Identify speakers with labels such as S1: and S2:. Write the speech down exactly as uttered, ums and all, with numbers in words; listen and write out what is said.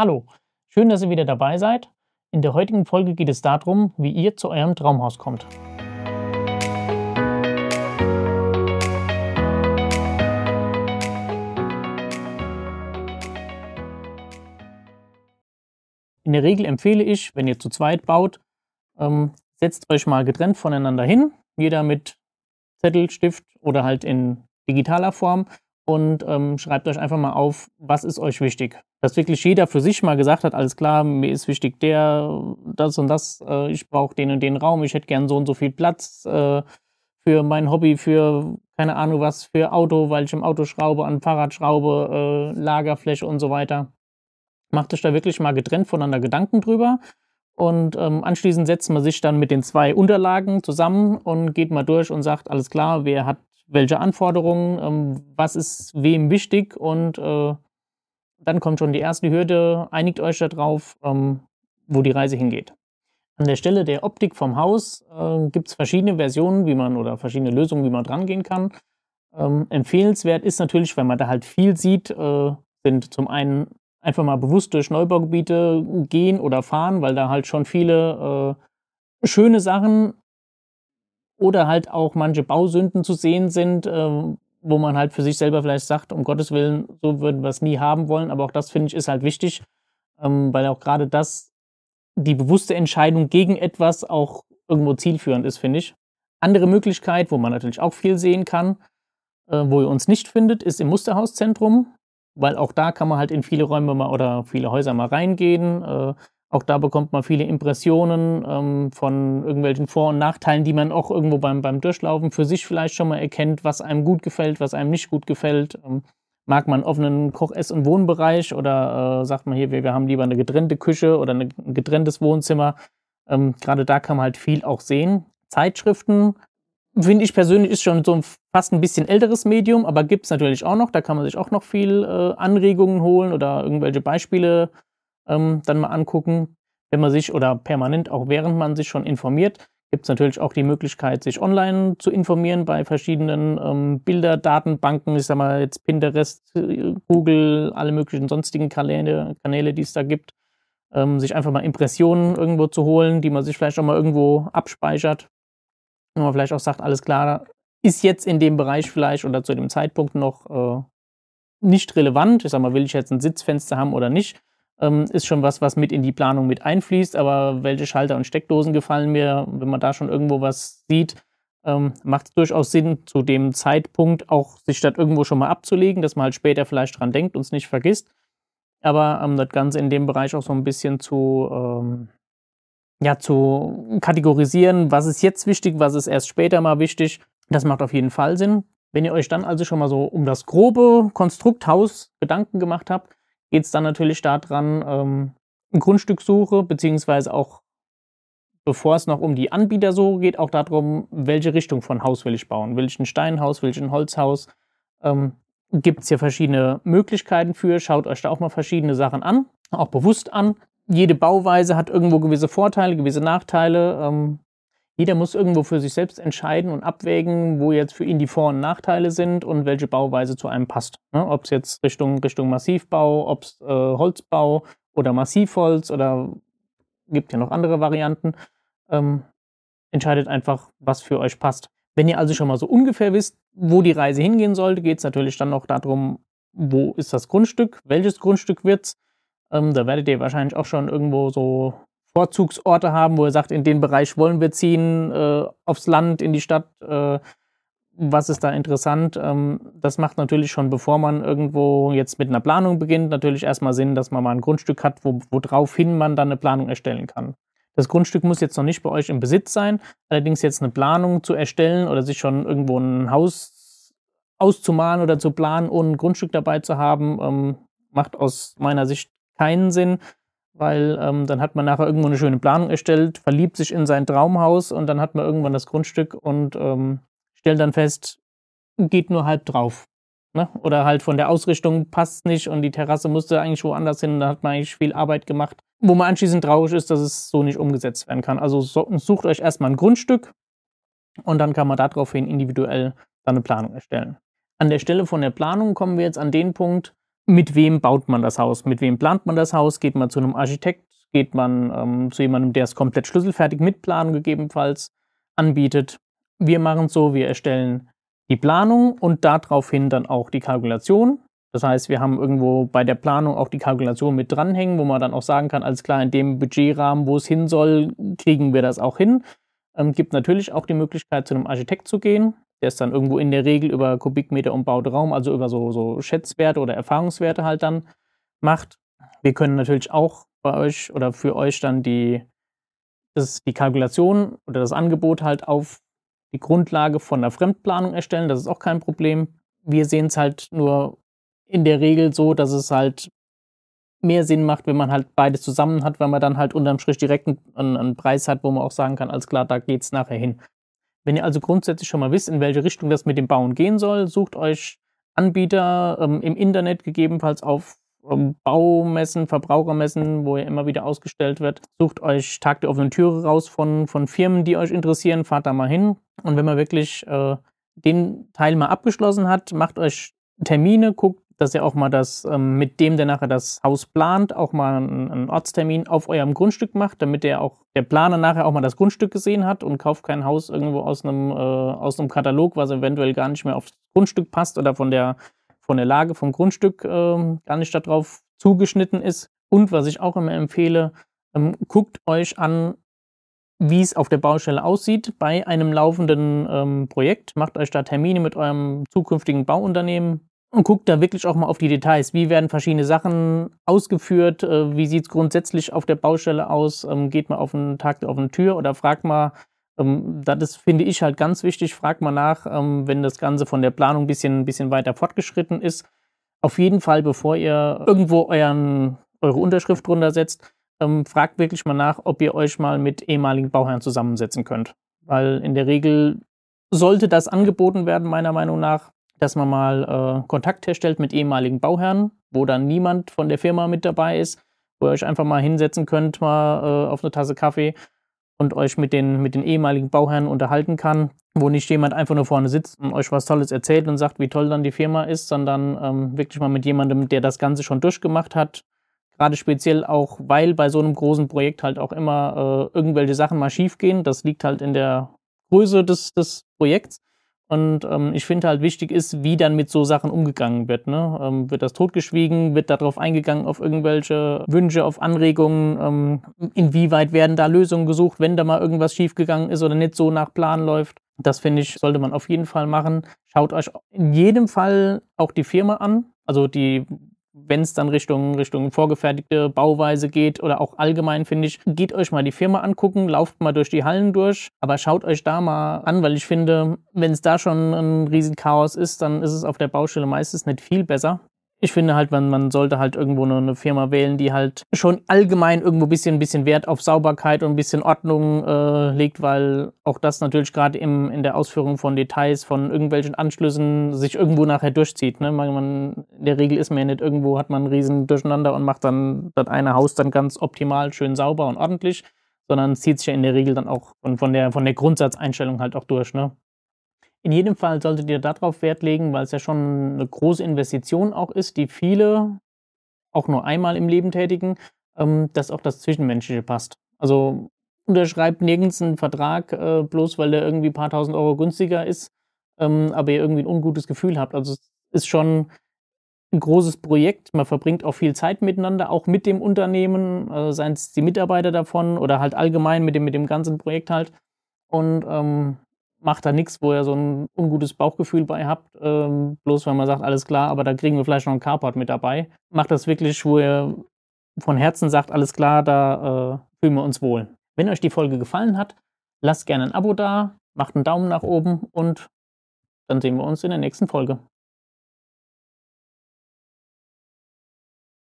S1: Hallo, schön, dass ihr wieder dabei seid. In der heutigen Folge geht es darum, wie ihr zu eurem Traumhaus kommt. In der Regel empfehle ich, wenn ihr zu zweit baut, ähm, setzt euch mal getrennt voneinander hin, jeder mit Zettel, Stift oder halt in digitaler Form und ähm, schreibt euch einfach mal auf, was ist euch wichtig. Dass wirklich jeder für sich mal gesagt hat, alles klar, mir ist wichtig der, das und das, äh, ich brauche den und den Raum, ich hätte gern so und so viel Platz äh, für mein Hobby, für keine Ahnung was, für Auto, weil ich im Auto schraube, an Fahrrad schraube, äh, Lagerfläche und so weiter. Macht euch da wirklich mal getrennt voneinander Gedanken drüber. Und ähm, anschließend setzt man sich dann mit den zwei Unterlagen zusammen und geht mal durch und sagt, alles klar, wer hat welche Anforderungen, ähm, was ist wem wichtig und äh, dann kommt schon die erste Hürde, einigt euch darauf, ähm, wo die Reise hingeht. An der Stelle der Optik vom Haus äh, gibt es verschiedene Versionen, wie man oder verschiedene Lösungen, wie man dran gehen kann. Ähm, empfehlenswert ist natürlich, wenn man da halt viel sieht, äh, sind zum einen einfach mal bewusst durch Neubaugebiete gehen oder fahren, weil da halt schon viele äh, schöne Sachen oder halt auch manche Bausünden zu sehen sind, äh, wo man halt für sich selber vielleicht sagt, um Gottes Willen, so würden wir es nie haben wollen. Aber auch das, finde ich, ist halt wichtig, ähm, weil auch gerade das, die bewusste Entscheidung gegen etwas auch irgendwo zielführend ist, finde ich. Andere Möglichkeit, wo man natürlich auch viel sehen kann, äh, wo ihr uns nicht findet, ist im Musterhauszentrum. Weil auch da kann man halt in viele Räume mal oder viele Häuser mal reingehen. Äh, auch da bekommt man viele Impressionen ähm, von irgendwelchen Vor- und Nachteilen, die man auch irgendwo beim, beim Durchlaufen für sich vielleicht schon mal erkennt, was einem gut gefällt, was einem nicht gut gefällt. Ähm, mag man einen offenen Koch-, Ess- und Wohnbereich oder äh, sagt man hier, wir, wir haben lieber eine getrennte Küche oder eine, ein getrenntes Wohnzimmer. Ähm, gerade da kann man halt viel auch sehen. Zeitschriften finde ich persönlich, ist schon so ein fast ein bisschen älteres Medium, aber gibt es natürlich auch noch. Da kann man sich auch noch viel äh, Anregungen holen oder irgendwelche Beispiele ähm, dann mal angucken. Wenn man sich oder permanent, auch während man sich schon informiert, gibt es natürlich auch die Möglichkeit, sich online zu informieren bei verschiedenen ähm, Bilderdatenbanken. Ich sag mal jetzt Pinterest, Google, alle möglichen sonstigen Kanäle, Kanäle, die es da gibt. Ähm, sich einfach mal Impressionen irgendwo zu holen, die man sich vielleicht auch mal irgendwo abspeichert. Und man vielleicht auch sagt, alles klar, ist jetzt in dem Bereich vielleicht oder zu dem Zeitpunkt noch äh, nicht relevant. Ich sag mal, will ich jetzt ein Sitzfenster haben oder nicht, ähm, ist schon was, was mit in die Planung mit einfließt. Aber welche Schalter und Steckdosen gefallen mir, wenn man da schon irgendwo was sieht, ähm, macht es durchaus Sinn, zu dem Zeitpunkt auch sich das irgendwo schon mal abzulegen, dass man halt später vielleicht dran denkt und es nicht vergisst. Aber ähm, das Ganze in dem Bereich auch so ein bisschen zu ähm, ja, zu kategorisieren, was ist jetzt wichtig, was ist erst später mal wichtig. Das macht auf jeden Fall Sinn. Wenn ihr euch dann also schon mal so um das grobe Konstrukt Haus Gedanken gemacht habt, geht es dann natürlich daran, ähm, eine Grundstückssuche, beziehungsweise auch, bevor es noch um die Anbietersuche geht, auch darum, welche Richtung von Haus will ich bauen. Will ich ein Steinhaus, will ich ein Holzhaus? Ähm, Gibt es hier verschiedene Möglichkeiten für. Schaut euch da auch mal verschiedene Sachen an, auch bewusst an. Jede Bauweise hat irgendwo gewisse Vorteile, gewisse Nachteile. Ähm, jeder muss irgendwo für sich selbst entscheiden und abwägen, wo jetzt für ihn die Vor- und Nachteile sind und welche Bauweise zu einem passt. Ne? Ob es jetzt Richtung, Richtung Massivbau, ob es äh, Holzbau oder Massivholz oder gibt ja noch andere Varianten. Ähm, entscheidet einfach, was für euch passt. Wenn ihr also schon mal so ungefähr wisst, wo die Reise hingehen sollte, geht es natürlich dann noch darum, wo ist das Grundstück, welches Grundstück wird es. Ähm, da werdet ihr wahrscheinlich auch schon irgendwo so Vorzugsorte haben, wo ihr sagt, in den Bereich wollen wir ziehen, äh, aufs Land, in die Stadt. Äh, was ist da interessant? Ähm, das macht natürlich schon, bevor man irgendwo jetzt mit einer Planung beginnt, natürlich erstmal Sinn, dass man mal ein Grundstück hat, wo, woraufhin man dann eine Planung erstellen kann. Das Grundstück muss jetzt noch nicht bei euch im Besitz sein, allerdings jetzt eine Planung zu erstellen oder sich schon irgendwo ein Haus auszumalen oder zu planen, ohne ein Grundstück dabei zu haben, ähm, macht aus meiner Sicht keinen Sinn, weil ähm, dann hat man nachher irgendwo eine schöne Planung erstellt, verliebt sich in sein Traumhaus und dann hat man irgendwann das Grundstück und ähm, stellt dann fest, geht nur halb drauf. Ne? Oder halt von der Ausrichtung passt nicht und die Terrasse musste eigentlich woanders hin, da hat man eigentlich viel Arbeit gemacht, wo man anschließend traurig ist, dass es so nicht umgesetzt werden kann. Also so, sucht euch erstmal ein Grundstück und dann kann man daraufhin individuell dann eine Planung erstellen. An der Stelle von der Planung kommen wir jetzt an den Punkt, mit wem baut man das Haus? Mit wem plant man das Haus? Geht man zu einem Architekt? Geht man ähm, zu jemandem, der es komplett schlüsselfertig mit Planung gegebenenfalls anbietet? Wir machen es so, wir erstellen die Planung und daraufhin dann auch die Kalkulation. Das heißt, wir haben irgendwo bei der Planung auch die Kalkulation mit dranhängen, wo man dann auch sagen kann, alles klar, in dem Budgetrahmen, wo es hin soll, kriegen wir das auch hin. Ähm, gibt natürlich auch die Möglichkeit, zu einem Architekt zu gehen. Der ist dann irgendwo in der Regel über Kubikmeter umbaute Raum, also über so, so Schätzwerte oder Erfahrungswerte halt dann macht. Wir können natürlich auch bei euch oder für euch dann die, das, die Kalkulation oder das Angebot halt auf die Grundlage von der Fremdplanung erstellen. Das ist auch kein Problem. Wir sehen es halt nur in der Regel so, dass es halt mehr Sinn macht, wenn man halt beides zusammen hat, weil man dann halt unterm Strich direkt einen, einen Preis hat, wo man auch sagen kann, alles klar, da geht es nachher hin. Wenn ihr also grundsätzlich schon mal wisst, in welche Richtung das mit dem Bauen gehen soll, sucht euch Anbieter ähm, im Internet, gegebenenfalls auf ähm, Baumessen, Verbrauchermessen, wo ihr immer wieder ausgestellt wird. Sucht euch Tag der offenen Türe raus von, von Firmen, die euch interessieren, fahrt da mal hin. Und wenn man wirklich äh, den Teil mal abgeschlossen hat, macht euch Termine, guckt, dass ihr auch mal das ähm, mit dem, der nachher das Haus plant, auch mal einen, einen Ortstermin auf eurem Grundstück macht, damit der auch der Planer nachher auch mal das Grundstück gesehen hat und kauft kein Haus irgendwo aus einem, äh, aus einem Katalog, was eventuell gar nicht mehr aufs Grundstück passt oder von der, von der Lage vom Grundstück äh, gar nicht darauf zugeschnitten ist. Und was ich auch immer empfehle, ähm, guckt euch an, wie es auf der Baustelle aussieht bei einem laufenden ähm, Projekt. Macht euch da Termine mit eurem zukünftigen Bauunternehmen und guckt da wirklich auch mal auf die Details. Wie werden verschiedene Sachen ausgeführt? Äh, wie sieht es grundsätzlich auf der Baustelle aus? Ähm, geht mal auf einen Tag der offenen Tür oder fragt mal, ähm, das finde ich halt ganz wichtig, fragt mal nach, ähm, wenn das Ganze von der Planung ein bisschen, bisschen weiter fortgeschritten ist. Auf jeden Fall, bevor ihr irgendwo euren, eure Unterschrift drunter setzt, ähm, fragt wirklich mal nach, ob ihr euch mal mit ehemaligen Bauherren zusammensetzen könnt. Weil in der Regel sollte das angeboten werden, meiner Meinung nach, dass man mal äh, Kontakt herstellt mit ehemaligen Bauherren, wo dann niemand von der Firma mit dabei ist, wo ihr euch einfach mal hinsetzen könnt, mal äh, auf eine Tasse Kaffee und euch mit den, mit den ehemaligen Bauherren unterhalten kann, wo nicht jemand einfach nur vorne sitzt und euch was Tolles erzählt und sagt, wie toll dann die Firma ist, sondern ähm, wirklich mal mit jemandem, der das Ganze schon durchgemacht hat. Gerade speziell auch, weil bei so einem großen Projekt halt auch immer äh, irgendwelche Sachen mal schief gehen. Das liegt halt in der Größe des, des Projekts. Und ähm, ich finde halt wichtig ist, wie dann mit so Sachen umgegangen wird. Ne? Ähm, wird das totgeschwiegen? Wird darauf eingegangen, auf irgendwelche Wünsche, auf Anregungen? Ähm, inwieweit werden da Lösungen gesucht, wenn da mal irgendwas schiefgegangen ist oder nicht so nach Plan läuft? Das finde ich, sollte man auf jeden Fall machen. Schaut euch in jedem Fall auch die Firma an. Also die, wenn es dann Richtung, Richtung vorgefertigte Bauweise geht oder auch allgemein, finde ich, geht euch mal die Firma angucken, lauft mal durch die Hallen durch, aber schaut euch da mal an, weil ich finde, wenn es da schon ein riesen Chaos ist, dann ist es auf der Baustelle meistens nicht viel besser. Ich finde halt, man, man sollte halt irgendwo eine, eine Firma wählen, die halt schon allgemein irgendwo ein bisschen, bisschen Wert auf Sauberkeit und ein bisschen Ordnung äh, legt, weil auch das natürlich gerade in der Ausführung von Details, von irgendwelchen Anschlüssen sich irgendwo nachher durchzieht. Ne? Man, man, in der Regel ist man ja nicht irgendwo, hat man ein riesen Durcheinander und macht dann das eine Haus dann ganz optimal, schön sauber und ordentlich, sondern zieht sich ja in der Regel dann auch von, von, der, von der Grundsatzeinstellung halt auch durch. Ne? In jedem Fall solltet ihr darauf Wert legen, weil es ja schon eine große Investition auch ist, die viele auch nur einmal im Leben tätigen, ähm, dass auch das Zwischenmenschliche passt. Also unterschreibt nirgends einen Vertrag, äh, bloß weil der irgendwie ein paar tausend Euro günstiger ist, ähm, aber ihr irgendwie ein ungutes Gefühl habt. Also es ist schon ein großes Projekt. Man verbringt auch viel Zeit miteinander, auch mit dem Unternehmen, äh, seien es die Mitarbeiter davon oder halt allgemein mit dem, mit dem ganzen Projekt halt. Und ähm, macht da nichts, wo ihr so ein ungutes Bauchgefühl bei habt, ähm, bloß weil man sagt, alles klar, aber da kriegen wir vielleicht noch einen Carport mit dabei. Macht das wirklich, wo ihr von Herzen sagt, alles klar, da äh, fühlen wir uns wohl. Wenn euch die Folge gefallen hat, lasst gerne ein Abo da, macht einen Daumen nach oben und dann sehen wir uns in der nächsten Folge.